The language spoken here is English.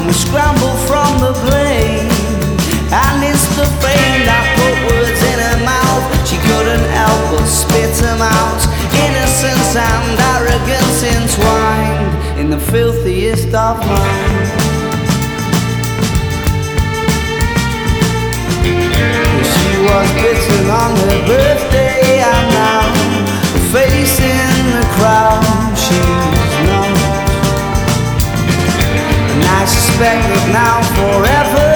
we scramble from the blame. And it's the fame that put words in her mouth. She couldn't help but spit them out. Innocence and arrogance entwined in the filthiest of minds. She was bitten on her birthday, and now a face in the crowd she's not. And I suspect that now forever